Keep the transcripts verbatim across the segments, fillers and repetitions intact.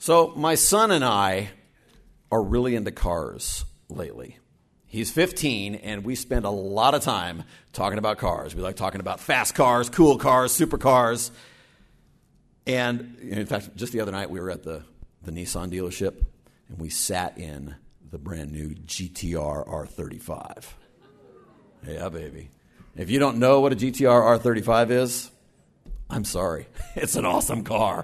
So my son and I are really into cars lately. He's fifteen, and we spend a lot of time talking about cars. We like talking about fast cars, cool cars, supercars. And in fact, just the other night, we were at the, the Nissan dealership, and we sat in the brand new G T R R thirty-five. Yeah, baby. If you don't know what a G T R R thirty-five is, I'm sorry. It's an awesome car.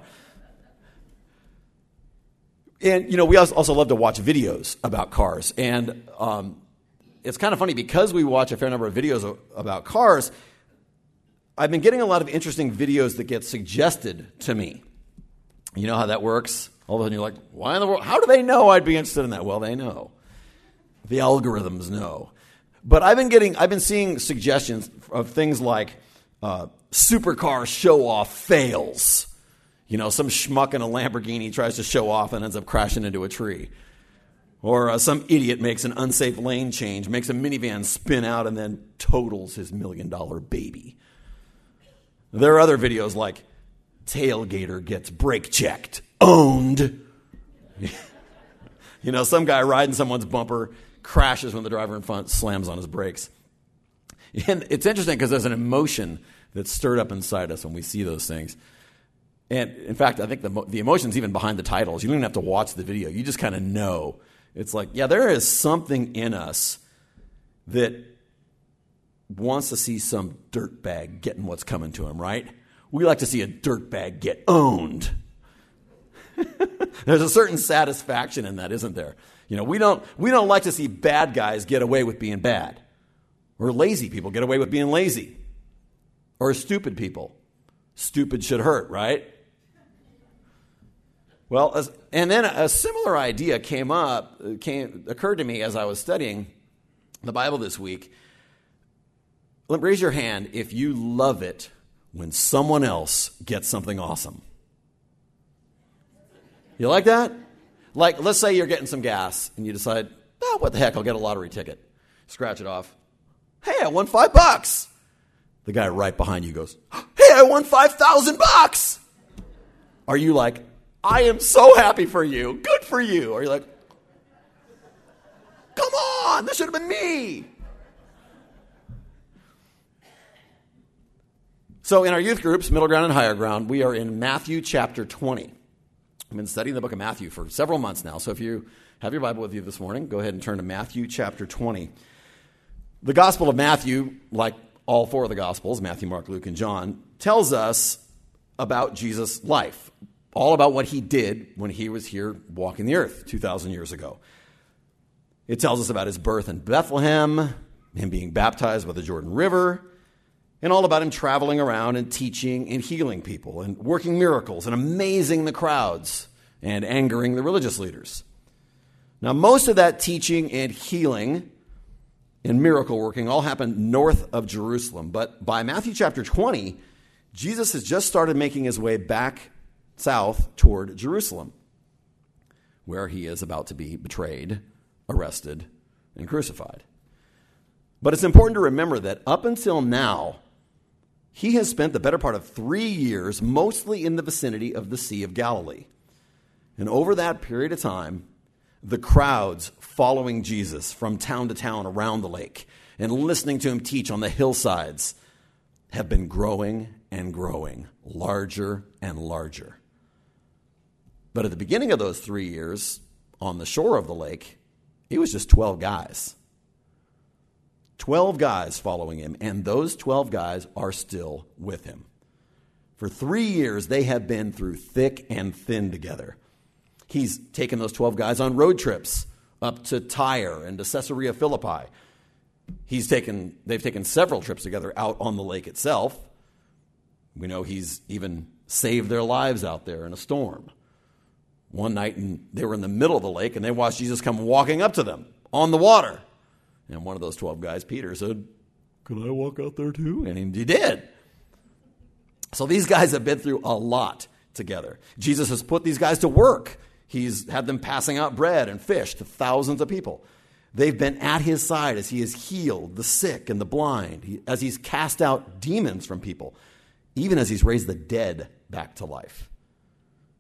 And, you know, we also love to watch videos about cars. And um, it's kind of funny, because we watch a fair number of videos about cars, I've been getting a lot of interesting videos that get suggested to me. You know how that works? All of a sudden you're like, why in the world? How do they know I'd be interested in that? Well, they know. The algorithms know. But I've been getting, I've been seeing suggestions of things like uh, supercar show-off fails. You know, some schmuck in a Lamborghini tries to show off and ends up crashing into a tree. Or uh, some idiot makes an unsafe lane change, makes a minivan spin out, and then totals his million-dollar baby. There are other videos like, tailgater gets brake checked. Owned. You know, some guy riding someone's bumper crashes when the driver in front slams on his brakes. And it's interesting because there's an emotion that's stirred up inside us when we see those things. And in fact, I think the the emotion's even behind the titles. You don't even have to watch the video. You just kind of know. It's like, yeah, there is something in us that wants to see some dirtbag getting what's coming to him, right? We like to see a dirtbag get owned. There's a certain satisfaction in that, isn't there? You know, we don't we don't like to see bad guys get away with being bad, or lazy people get away with being lazy, or stupid people. Stupid should hurt, right? Well, as, and then a similar idea came up, came occurred to me as I was studying the Bible this week. Raise your hand if you love it when someone else gets something awesome. You like that? Like, let's say you're getting some gas and you decide, oh, what the heck, I'll get a lottery ticket. Scratch it off. Hey, I won five bucks. The guy right behind you goes, hey, I won five thousand bucks. Are you like, I am so happy for you. Good for you. Or are you like, come on, this should have been me. So in our youth groups, middle ground and higher ground, we are in Matthew chapter twenty. I've been studying the book of Matthew for several months now. So if you have your Bible with you this morning, go ahead and turn to Matthew chapter twenty. The Gospel of Matthew, like all four of the Gospels, Matthew, Mark, Luke, and John, tells us about Jesus' life, all about what he did when he was here walking the earth two thousand years ago. It tells us about his birth in Bethlehem, him being baptized by the Jordan River, and all about him traveling around and teaching and healing people and working miracles and amazing the crowds and angering the religious leaders. Now, most of that teaching and healing and miracle working all happened north of Jerusalem. But by Matthew chapter twenty, Jesus has just started making his way back south toward Jerusalem, where he is about to be betrayed, arrested, and crucified. But it's important to remember that up until now, he has spent the better part of three years mostly in the vicinity of the Sea of Galilee. And over that period of time, the crowds following Jesus from town to town around the lake and listening to him teach on the hillsides have been growing and growing, larger and larger. But at the beginning of those three years, on the shore of the lake, it was just twelve guys. twelve guys following him, and those twelve guys are still with him. For three years, they have been through thick and thin together. He's taken those twelve guys on road trips up to Tyre and to Caesarea Philippi. He's taken, they've taken several trips together out on the lake itself. We know he's even saved their lives out there in a storm. One night, and they were in the middle of the lake, and they watched Jesus come walking up to them on the water. And one of those twelve guys, Peter, said, "Can I walk out there too?" And he did. So these guys have been through a lot together. Jesus has put these guys to work. He's had them passing out bread and fish to thousands of people. They've been at his side as he has healed the sick and the blind, as he's cast out demons from people, even as he's raised the dead back to life.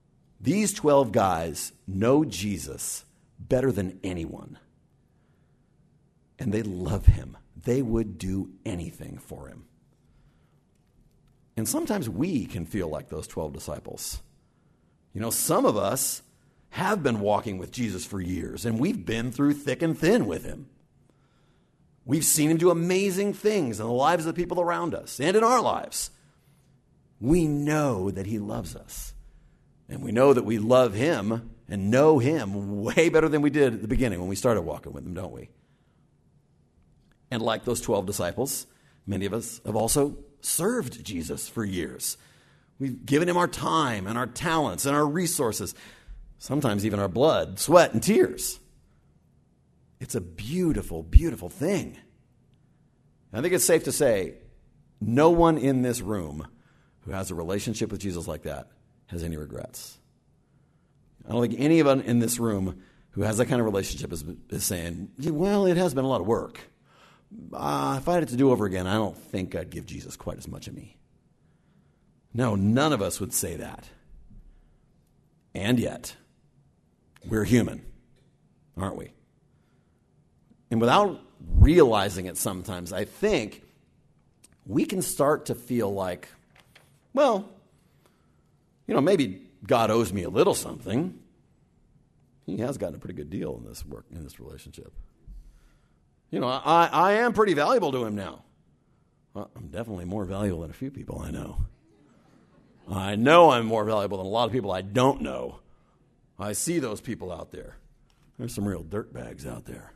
These twelve guys know Jesus better than anyone. And they love him. They would do anything for him. And sometimes we can feel like those twelve disciples. You know, some of us have been walking with Jesus for years, and we've been through thick and thin with him. We've seen him do amazing things in the lives of the people around us and in our lives. We know that he loves us. And we know that we love him and know him way better than we did at the beginning when we started walking with him, don't we? And like those twelve disciples, many of us have also served Jesus for years. We've given him our time and our talents and our resources, sometimes even our blood, sweat, and tears. It's a beautiful, beautiful thing. I think it's safe to say no one in this room who has a relationship with Jesus like that has any regrets. I don't think anyone in this room who has that kind of relationship is, is saying, well, it has been a lot of work. Uh, if I had it to do over again, I don't think I'd give Jesus quite as much of me. No, none of us would say that. And yet, we're human, aren't we? And without realizing it sometimes, I think we can start to feel like, well, you know, maybe God owes me a little something. He has gotten a pretty good deal in this work, in this relationship. You know, I, I am pretty valuable to him now. Well, I'm definitely more valuable than a few people I know. I know I'm more valuable than a lot of people I don't know. I see those people out there. There's some real dirtbags out there.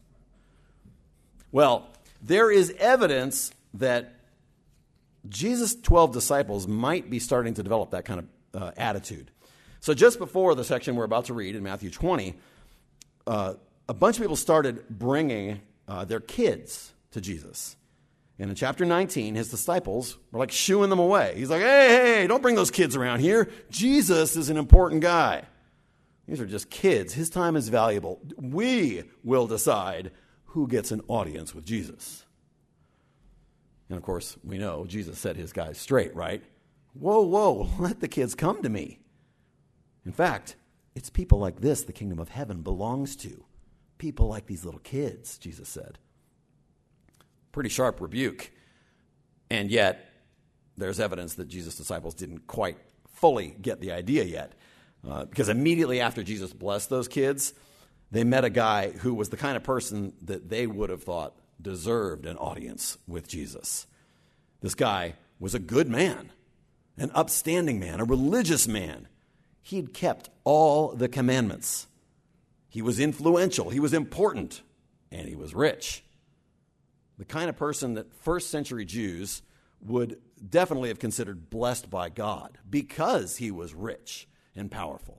Well, there is evidence that Jesus' twelve disciples might be starting to develop that kind of uh, attitude. So just before the section we're about to read in Matthew twenty, uh, a bunch of people started bringing uh, their kids to Jesus. And in chapter nineteen, his disciples were like shooing them away. He's like, hey, hey, don't bring those kids around here. Jesus is an important guy. These are just kids. His time is valuable. We will decide who gets an audience with Jesus. And of course, we know Jesus set his guys straight, right? Whoa, whoa, let the kids come to me. In fact, it's people like this the kingdom of heaven belongs to. People like these little kids, Jesus said. Pretty sharp rebuke. And yet, there's evidence that Jesus' disciples didn't quite fully get the idea yet. Uh, because immediately after Jesus blessed those kids, they met a guy who was the kind of person that they would have thought deserved an audience with Jesus. This guy was a good man, an upstanding man, a religious man. He'd kept all the commandments. He was influential, he was important, and he was rich. The kind of person that first century Jews would definitely have considered blessed by God because he was rich and powerful.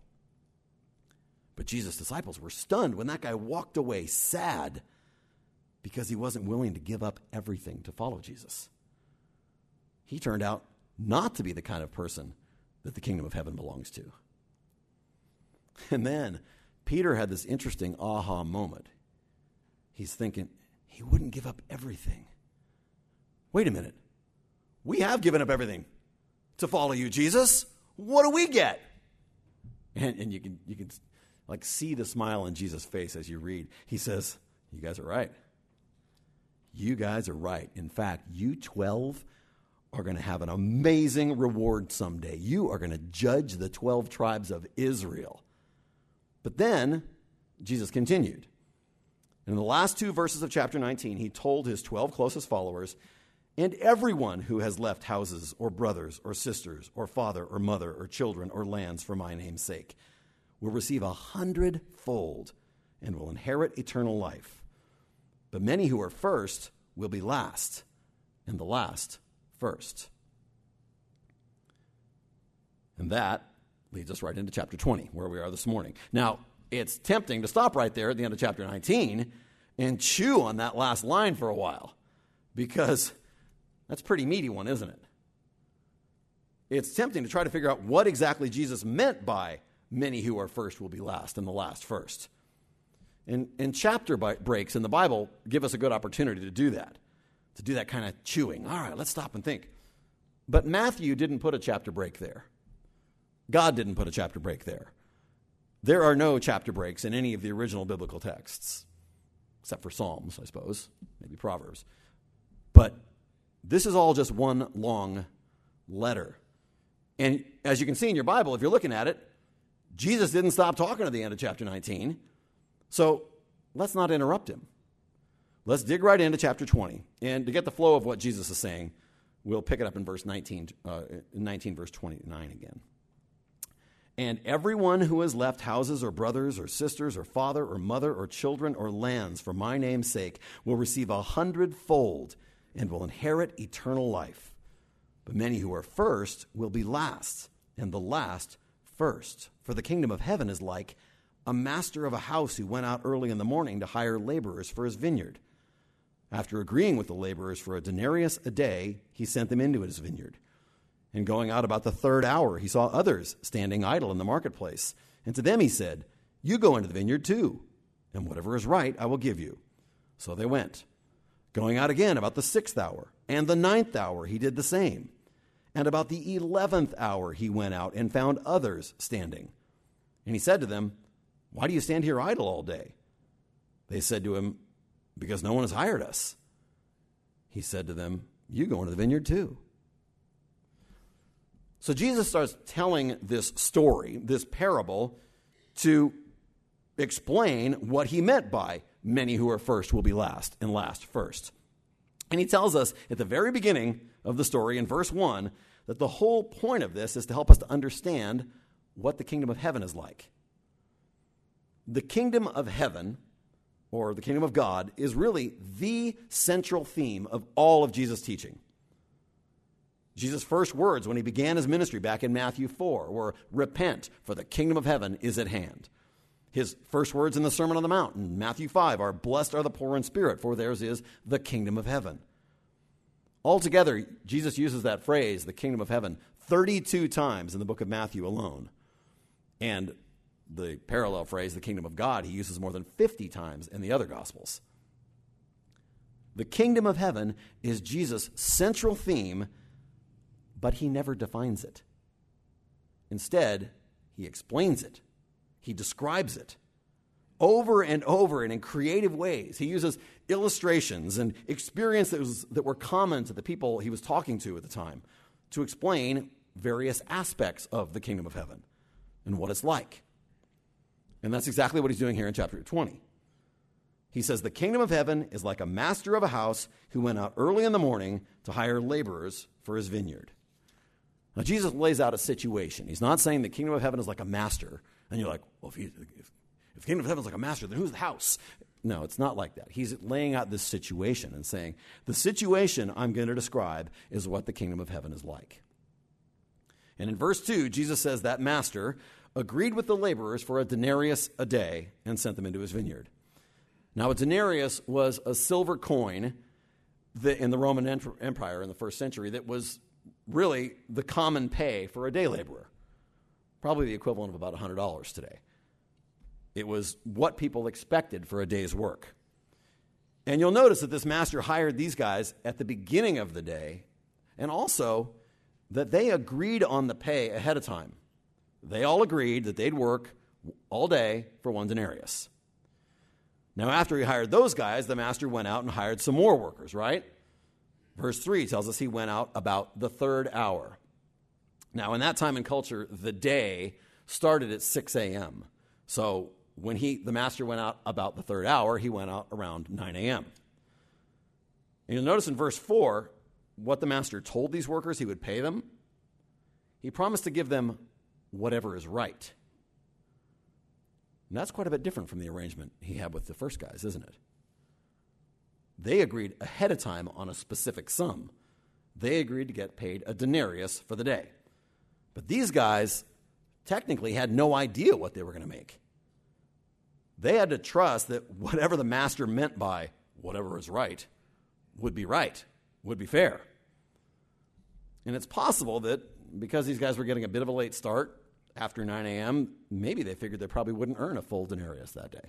But Jesus' disciples were stunned when that guy walked away sad because he wasn't willing to give up everything to follow Jesus. He turned out not to be the kind of person that the kingdom of heaven belongs to. And then Peter had this interesting aha moment. He's thinking, he wouldn't give up everything. Wait a minute. We have given up everything to follow you, Jesus. What do we get? And, and you can you can like see the smile on Jesus' face as you read. He says, you guys are right. You guys are right. In fact, you twelve are going to have an amazing reward someday. You are going to judge the twelve tribes of Israel. But then Jesus continued. In the last two verses of chapter nineteen, he told his twelve closest followers, and everyone who has left houses or brothers or sisters or father or mother or children or lands for my name's sake will receive a hundredfold and will inherit eternal life. But many who are first will be last, and the last first. And that leads us right into chapter twenty, where we are this morning. Now, it's tempting to stop right there at the end of chapter nineteen and chew on that last line for a while, because that's a pretty meaty one, isn't it? It's tempting to try to figure out what exactly Jesus meant by many who are first will be last and the last first. And, and chapter breaks in the Bible give us a good opportunity to do that, to do that kind of chewing. All right, let's stop and think. But Matthew didn't put a chapter break there. God didn't put a chapter break there. There are no chapter breaks in any of the original biblical texts, except for Psalms, I suppose, maybe Proverbs. But this is all just one long letter. And as you can see in your Bible, if you're looking at it, Jesus didn't stop talking at the end of chapter nineteen. So let's not interrupt him. Let's dig right into chapter twenty. And to get the flow of what Jesus is saying, we'll pick it up in verse nineteen, uh, nineteen verse twenty-nine again. And everyone who has left houses or brothers or sisters or father or mother or children or lands for my name's sake will receive a hundredfold and will inherit eternal life. But many who are first will be last, and the last first. For the kingdom of heaven is like a master of a house who went out early in the morning to hire laborers for his vineyard. After agreeing with the laborers for a denarius a day, he sent them into his vineyard. And going out about the third hour, he saw others standing idle in the marketplace. And to them he said, you go into the vineyard too, and whatever is right I will give you. So they went. Going out again about the sixth hour, and the ninth hour he did the same. And about the eleventh hour he went out and found others standing. And he said to them, why do you stand here idle all day? They said to him, because no one has hired us. He said to them, you go into the vineyard too. So Jesus starts telling this story, this parable, to explain what he meant by many who are first will be last and last first. And he tells us at the very beginning of the story in verse one that the whole point of this is to help us to understand what the kingdom of heaven is like. The kingdom of heaven, or the kingdom of God, is really the central theme of all of Jesus' teaching. Jesus' first words when he began his ministry back in Matthew four were, repent, for the kingdom of heaven is at hand. His first words in the Sermon on the Mount in Matthew five are, blessed are the poor in spirit, for theirs is the kingdom of heaven. Altogether, Jesus uses that phrase, the kingdom of heaven, thirty-two times in the book of Matthew alone. And the parallel phrase, the kingdom of God, he uses more than fifty times in the other Gospels. The kingdom of heaven is Jesus' central theme, but he never defines it. Instead, he explains it. He describes it over and over and in creative ways. He uses illustrations and experiences that, was, that were common to the people he was talking to at the time to explain various aspects of the kingdom of heaven and what it's like. And that's exactly what he's doing here in chapter twenty. He says, the kingdom of heaven is like a master of a house who went out early in the morning to hire laborers for his vineyard. Now, Jesus lays out a situation. He's not saying the kingdom of heaven is like a master. And you're like, well, if, he, if, if the kingdom of heaven is like a master, then who's the house? No, it's not like that. He's laying out this situation and saying, the situation I'm going to describe is what the kingdom of heaven is like. And in verse two, Jesus says that master agreed with the laborers for a denarius a day and sent them into his vineyard. Now, a denarius was a silver coin that in the Roman Empire in the first century that was really the common pay for a day laborer, probably the equivalent of about one hundred dollars today. It was what people expected for a day's work. And you'll notice that this master hired these guys at the beginning of the day, and also that they agreed on the pay ahead of time. They all agreed that they'd work all day for one denarius. Now, after he hired those guys, the master went out and hired some more workers, right? Verse three tells us he went out about the third hour. Now, in that time and culture, the day started at six a.m. So when he, the master went out about the third hour, he went out around nine a.m. And you'll notice in verse four, what the master told these workers he would pay them. He promised to give them whatever is right. And that's quite a bit different from the arrangement he had with the first guys, isn't it? They agreed ahead of time on a specific sum. They agreed to get paid a denarius for the day. But these guys technically had no idea what they were going to make. They had to trust that whatever the master meant by whatever is right would be right, would be fair. And it's possible that because these guys were getting a bit of a late start after nine a.m., maybe they figured they probably wouldn't earn a full denarius that day.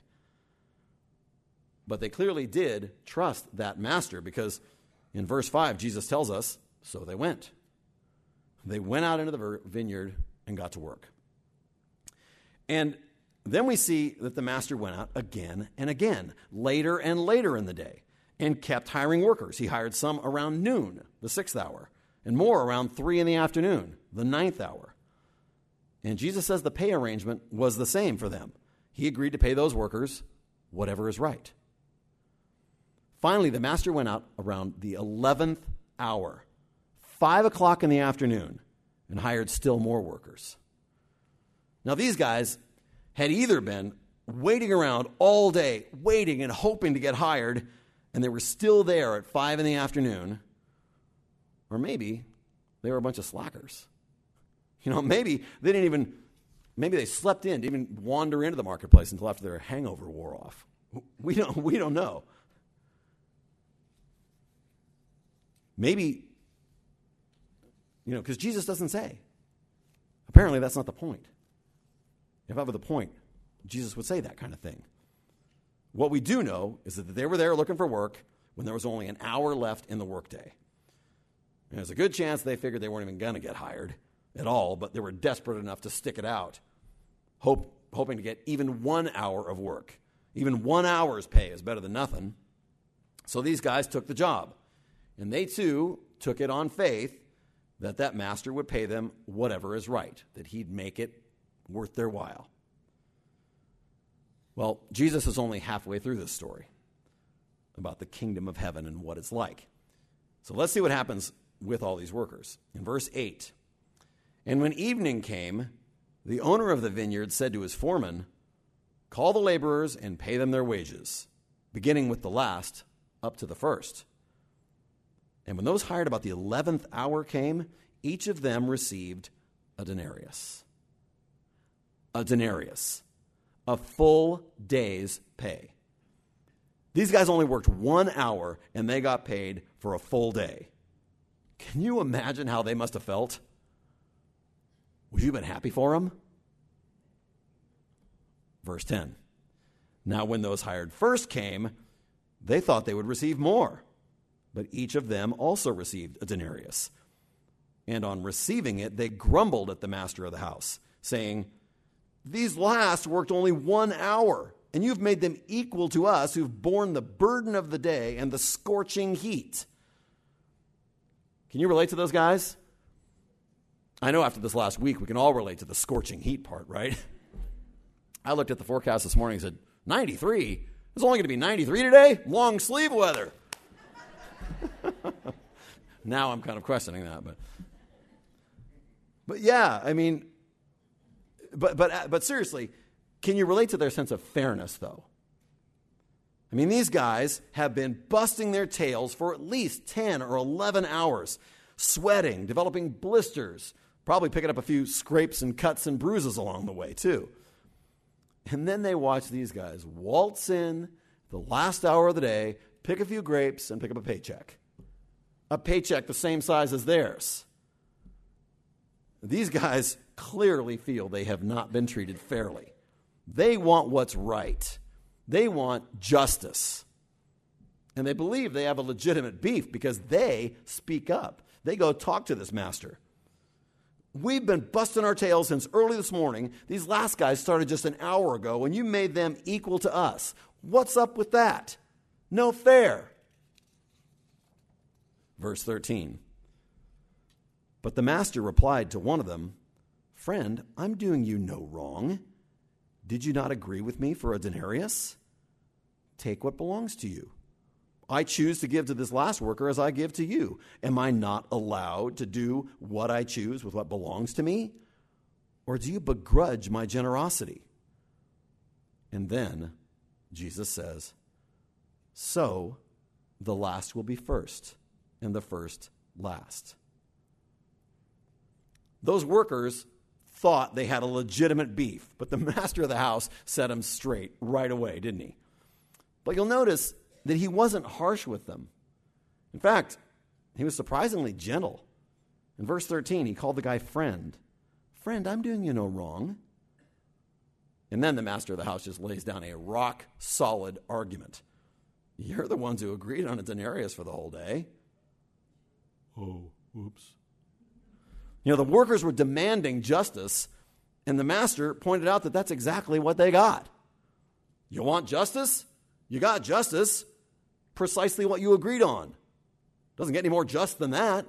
But they clearly did trust that master because in verse five, Jesus tells us, so they went. They went out into the vineyard and got to work. And then we see that the master went out again and again, later and later in the day, and kept hiring workers. He hired some around noon, the sixth hour, and more around three in the afternoon, the ninth hour. And Jesus says the pay arrangement was the same for them. He agreed to pay those workers whatever is right. Finally, the master went out around the eleventh hour, five o'clock in the afternoon, and hired still more workers. Now, these guys had either been waiting around all day, waiting and hoping to get hired, and they were still there at five in the afternoon, or maybe they were a bunch of slackers. You know, maybe they didn't even, maybe they slept in, didn't even wander into the marketplace until after their hangover wore off. We don't, we don't know. Maybe, you know, because Jesus doesn't say. Apparently that's not the point. If that were the point, Jesus would say that kind of thing. What we do know is that they were there looking for work when there was only an hour left in the workday. And there's a good chance they figured they weren't even going to get hired at all, but they were desperate enough to stick it out, hope, hoping to get even one hour of work. Even one hour's pay is better than nothing. So these guys took the job, and they too took it on faith that that master would pay them whatever is right, that he'd make it worth their while. Well, Jesus is only halfway through this story about the kingdom of heaven and what it's like. So let's see what happens with all these workers. In verse eight, and when evening came, the owner of the vineyard said to his foreman, call the laborers and pay them their wages, beginning with the last up to the first. And when those hired about the eleventh hour came, each of them received a denarius. A denarius. A full day's pay. These guys only worked one hour, and they got paid for a full day. Can you imagine how they must have felt? Would you have been happy for them? Verse ten. Now when those hired first came, they thought they would receive more, but each of them also received a denarius. And on receiving it, they grumbled at the master of the house, saying, these last worked only one hour, and you've made them equal to us who've borne the burden of the day and the scorching heat. Can you relate to those guys? I know after this last week, we can all relate to the scorching heat part, right? I looked at the forecast this morning and said, ninety-three? It's only going to be ninety-three today? Long sleeve weather. Now I'm kind of questioning that, but but yeah, I mean, but but but seriously, can you relate to their sense of fairness, though? I mean, these guys have been busting their tails for at least ten or eleven hours, sweating, developing blisters, probably picking up a few scrapes and cuts and bruises along the way, too. And then they watch these guys waltz in the last hour of the day, pick a few grapes, and pick up a paycheck. A paycheck the same size as theirs. These guys clearly feel they have not been treated fairly. They want what's right. They want justice. And they believe they have a legitimate beef because they speak up. They go talk to this master. We've been busting our tails since early this morning. These last guys started just an hour ago, and you made them equal to us. What's up with that? No fair. Verse thirteen. But the master replied to one of them, friend, I'm doing you no wrong. Did you not agree with me for a denarius? Take what belongs to you. I choose to give to this last worker as I give to you. Am I not allowed to do what I choose with what belongs to me? Or do you begrudge my generosity? And then Jesus says, so the last will be first, and the first last. Those workers thought they had a legitimate beef, but the master of the house set them straight right away, didn't he? But you'll notice that he wasn't harsh with them. In fact, he was surprisingly gentle. In verse thirteen, he called the guy friend. Friend, I'm doing you no wrong. And then the master of the house just lays down a rock-solid argument. You're the ones who agreed on a denarius for the whole day. Oh, oops. You know, the workers were demanding justice, and the master pointed out that that's exactly what they got. You want justice? You got justice. Precisely what you agreed on. Doesn't get any more just than that.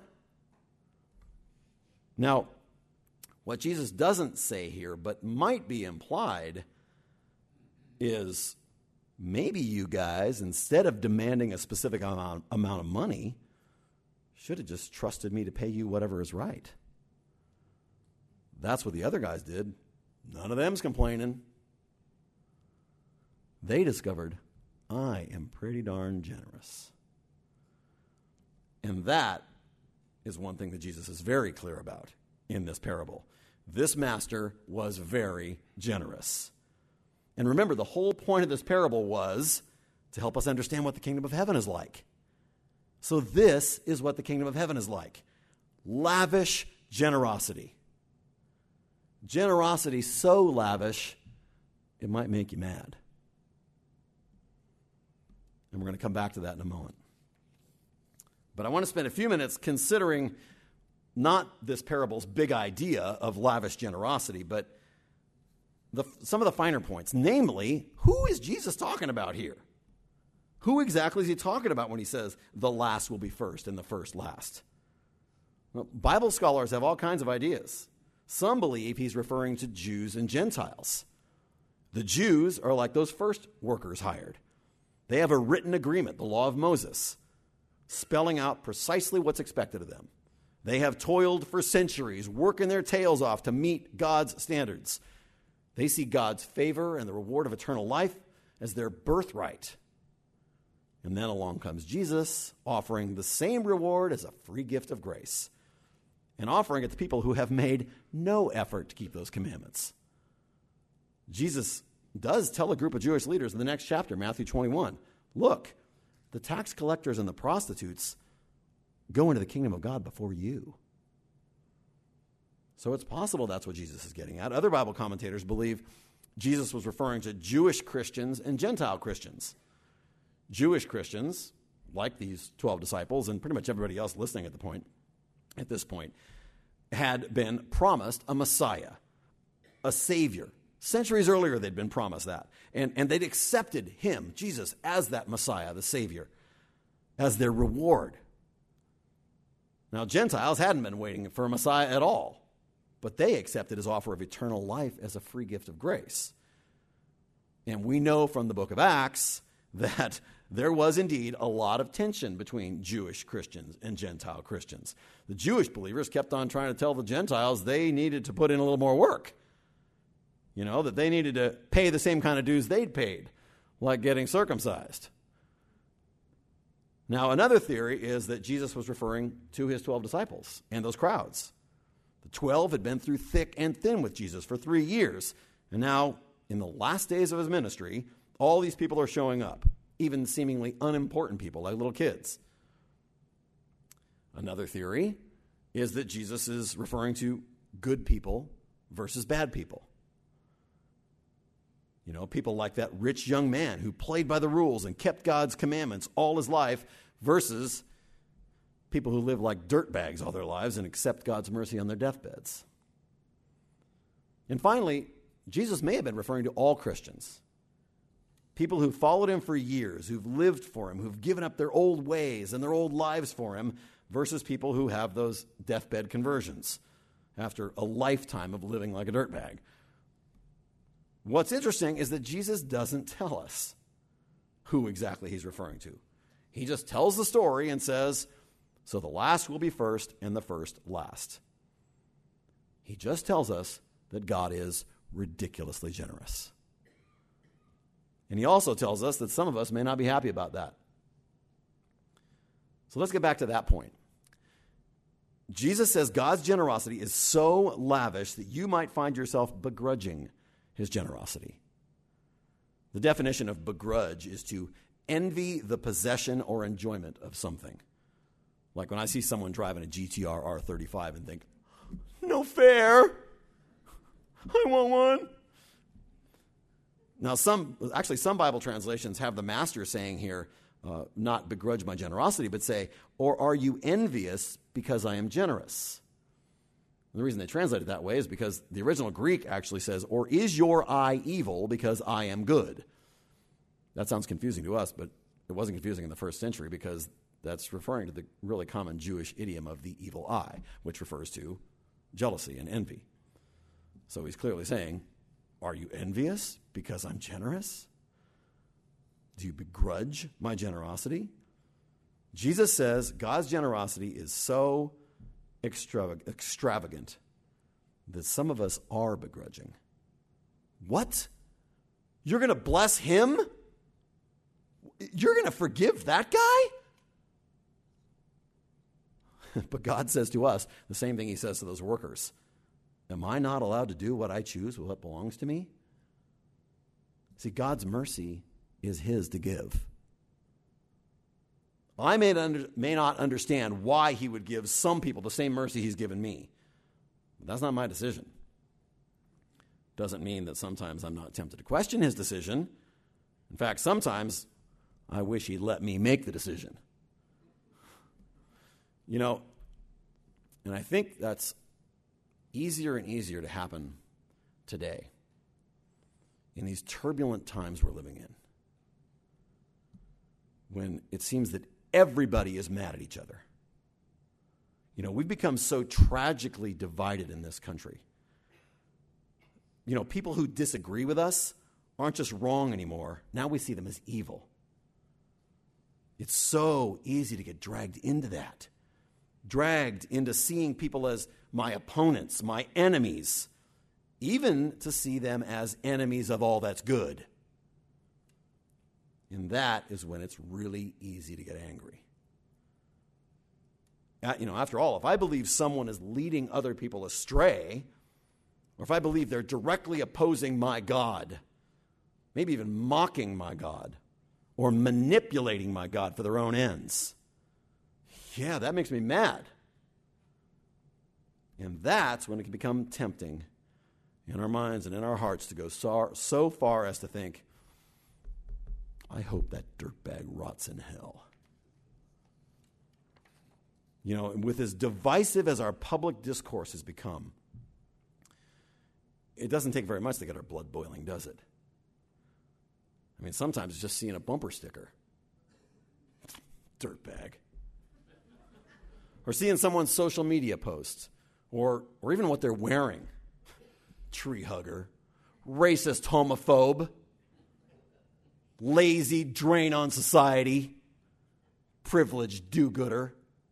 Now, what Jesus doesn't say here, but might be implied, is maybe you guys, instead of demanding a specific amount, amount of money, should have just trusted me to pay you whatever is right. That's what the other guys did. None of them's complaining. They discovered, I am pretty darn generous. And that is one thing that Jesus is very clear about in this parable. This master was very generous. And remember, the whole point of this parable was to help us understand what the kingdom of heaven is like. So this is what the kingdom of heaven is like. Lavish generosity. Generosity so lavish, it might make you mad. And we're going to come back to that in a moment. But I want to spend a few minutes considering not this parable's big idea of lavish generosity, but the, some of the finer points. Namely, who is Jesus talking about here? Who exactly is he talking about when he says the last will be first and the first last? Well, Bible scholars have all kinds of ideas. Some believe he's referring to Jews and Gentiles. The Jews are like those first workers hired. They have a written agreement, the law of Moses, spelling out precisely what's expected of them. They have toiled for centuries, working their tails off to meet God's standards. They see God's favor and the reward of eternal life as their birthright. And then along comes Jesus, offering the same reward as a free gift of grace, and offering it to people who have made no effort to keep those commandments. Jesus does tell a group of Jewish leaders in the next chapter, Matthew twenty-one, look, the tax collectors and the prostitutes go into the kingdom of God before you. So it's possible that's what Jesus is getting at. Other Bible commentators believe Jesus was referring to Jewish Christians and Gentile Christians. Jewish Christians, like these twelve disciples and pretty much everybody else listening at the point, at this point, had been promised a Messiah, a Savior. Centuries earlier, they'd been promised that. And, and they'd accepted him, Jesus, as that Messiah, the Savior, as their reward. Now, Gentiles hadn't been waiting for a Messiah at all, but they accepted his offer of eternal life as a free gift of grace. And we know from the book of Acts that there was indeed a lot of tension between Jewish Christians and Gentile Christians. The Jewish believers kept on trying to tell the Gentiles they needed to put in a little more work. You know, that they needed to pay the same kind of dues they'd paid, like getting circumcised. Now, another theory is that Jesus was referring to his twelve disciples and those crowds. The twelve had been through thick and thin with Jesus for three years. And now, in the last days of his ministry, all these people are showing up, even seemingly unimportant people like little kids. Another theory is that Jesus is referring to good people versus bad people. You know, people like that rich young man who played by the rules and kept God's commandments all his life versus people who live like dirtbags all their lives and accept God's mercy on their deathbeds. And finally, Jesus may have been referring to all Christians. People who followed him for years, who've lived for him, who've given up their old ways and their old lives for him, versus people who have those deathbed conversions after a lifetime of living like a dirtbag. What's interesting is that Jesus doesn't tell us who exactly he's referring to. He just tells the story and says, so the last will be first and the first last. He just tells us that God is ridiculously generous. And he also tells us that some of us may not be happy about that. So let's get back to that point. Jesus says God's generosity is so lavish that you might find yourself begrudging his generosity. The definition of begrudge is to envy the possession or enjoyment of something. Like when I see someone driving a G T R R thirty-five and think, no fair, I want one. Now, some actually some Bible translations have the master saying here, uh, not begrudge my generosity, but say, or are you envious because I am generous? And the reason they translate it that way is because the original Greek actually says, or is your eye evil because I am good? That sounds confusing to us, but it wasn't confusing in the first century because that's referring to the really common Jewish idiom of the evil eye, which refers to jealousy and envy. So he's clearly saying, are you envious because I'm generous? Do you begrudge my generosity? Jesus says God's generosity is so extravag- extravagant that some of us are begrudging. What? You're going to bless him? You're going to forgive that guy? But God says to us the same thing he says to those workers. Am I not allowed to do what I choose with what belongs to me? See, God's mercy is his to give. I may, under, may not understand why he would give some people the same mercy he's given me. But that's not my decision. Doesn't mean that sometimes I'm not tempted to question his decision. In fact, sometimes I wish he'd let me make the decision. You know, and I think that's easier and easier to happen today in these turbulent times we're living in, when it seems that everybody is mad at each other. You know, we've become so tragically divided in this country. You know, people who disagree with us aren't just wrong anymore. Now we see them as evil. It's so easy to get dragged into that. Dragged into seeing people as my opponents, my enemies, even to see them as enemies of all that's good. And that is when it's really easy to get angry. You know, after all, if I believe someone is leading other people astray, or if I believe they're directly opposing my God, maybe even mocking my God, or manipulating my God for their own ends, yeah, that makes me mad. And that's when it can become tempting in our minds and in our hearts to go so, so far as to think, I hope that dirtbag rots in hell. You know, with as divisive as our public discourse has become, it doesn't take very much to get our blood boiling, does it? I mean, sometimes it's just seeing a bumper sticker. Dirtbag. Or seeing someone's social media posts, or, or even what they're wearing. Tree hugger, racist homophobe, lazy drain on society, privileged do-gooder.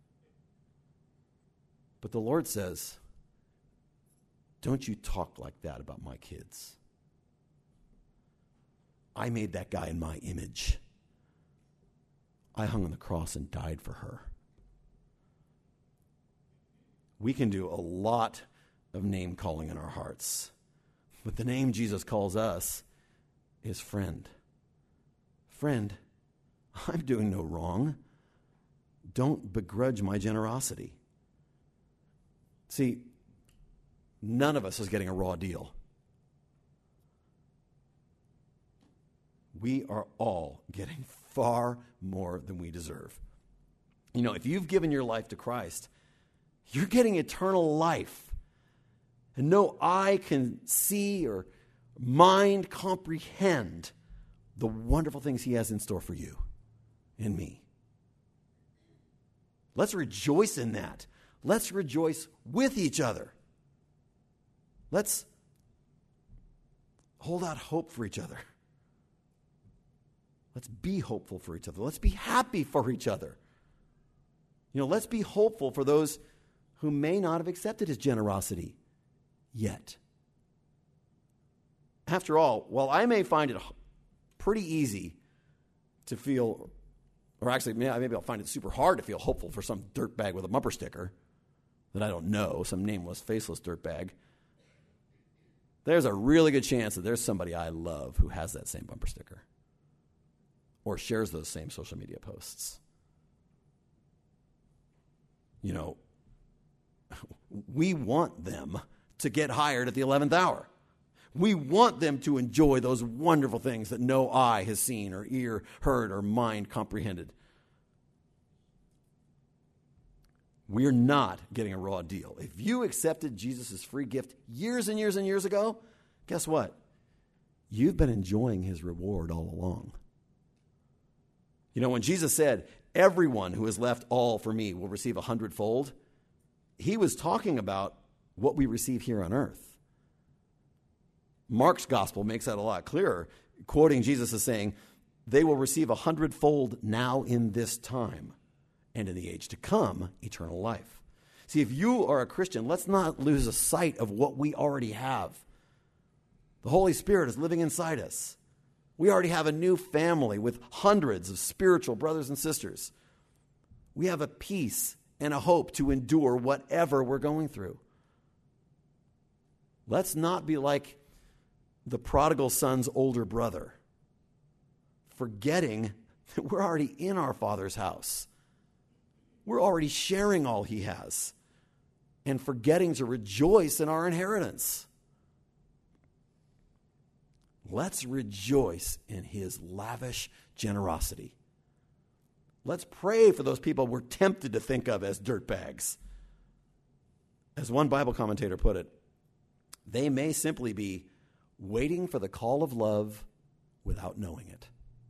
But the Lord says, don't you talk like that about my kids. I made that guy in my image. I hung on the cross and died for her. We can do a lot of name calling in our hearts, but the name Jesus calls us is friend. Friend, I'm doing no wrong. Don't begrudge my generosity. See, none of us is getting a raw deal. We are all getting far more than we deserve. You know, if you've given your life to Christ, you're getting eternal life. And no eye can see or mind comprehend the wonderful things he has in store for you and me. Let's rejoice in that. Let's rejoice with each other. Let's hold out hope for each other. Let's be hopeful for each other. Let's be happy for each other. You know, let's be hopeful for those who may not have accepted his generosity yet. After all, while I may find it pretty easy to feel, or actually maybe I'll find it super hard to feel hopeful for some dirtbag with a bumper sticker that I don't know, some nameless, faceless dirtbag, there's a really good chance that there's somebody I love who has that same bumper sticker or shares those same social media posts. You know, we want them to get hired at the eleventh hour. We want them to enjoy those wonderful things that no eye has seen or ear heard or mind comprehended. We're not getting a raw deal. If you accepted Jesus' free gift years and years and years ago, guess what? You've been enjoying his reward all along. You know, when Jesus said, everyone who has left all for me will receive a hundredfold, he was talking about what we receive here on earth. Mark's gospel makes that a lot clearer, quoting Jesus as saying, they will receive a hundredfold now in this time, and in the age to come, eternal life. See, if you are a Christian, let's not lose a sight of what we already have. The Holy Spirit is living inside us. We already have a new family with hundreds of spiritual brothers and sisters. We have a peace and a hope to endure whatever we're going through. Let's not be like the prodigal son's older brother, forgetting that we're already in our Father's house. We're already sharing all he has and forgetting to rejoice in our inheritance. Let's rejoice in his lavish generosity. Let's pray for those people we're tempted to think of as dirtbags. As one Bible commentator put it, they may simply be waiting for the call of love without knowing it.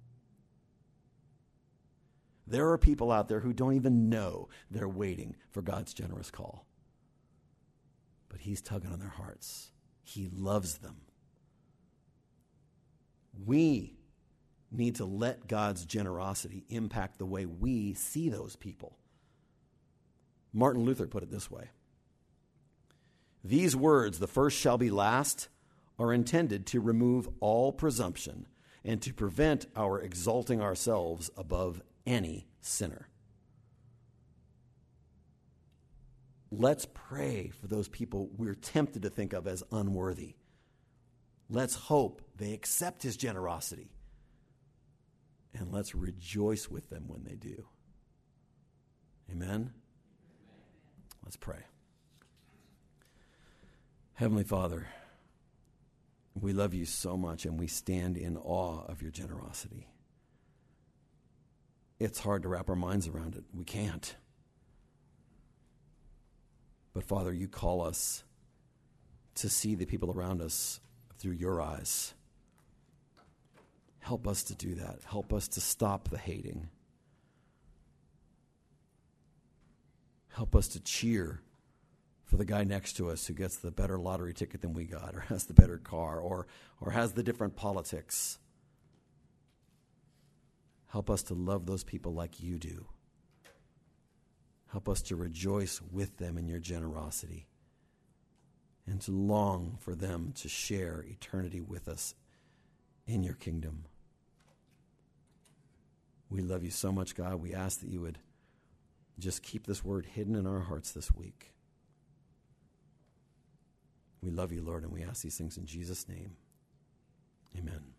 There are people out there who don't even know they're waiting for God's generous call. But he's tugging on their hearts. He loves them. We need to let God's generosity impact the way we see those people. Martin Luther put it this way. These words, the first shall be last, are intended to remove all presumption and to prevent our exalting ourselves above any sinner. Let's pray for those people we're tempted to think of as unworthy. Let's hope they accept his generosity. And let's rejoice with them when they do. Amen? Let's pray. Heavenly Father, we love you so much and we stand in awe of your generosity. It's hard to wrap our minds around it. We can't. But Father, you call us to see the people around us through your eyes. Help us to do that. Help us to stop the hating. Help us to cheer for the guy next to us who gets the better lottery ticket than we got, or has the better car, or, or has the different politics. Help us to love those people like you do. Help us to rejoice with them in your generosity and to long for them to share eternity with us in your kingdom. We love you so much, God. We ask that you would just keep this word hidden in our hearts this week. We love you, Lord, and we ask these things in Jesus' name. Amen.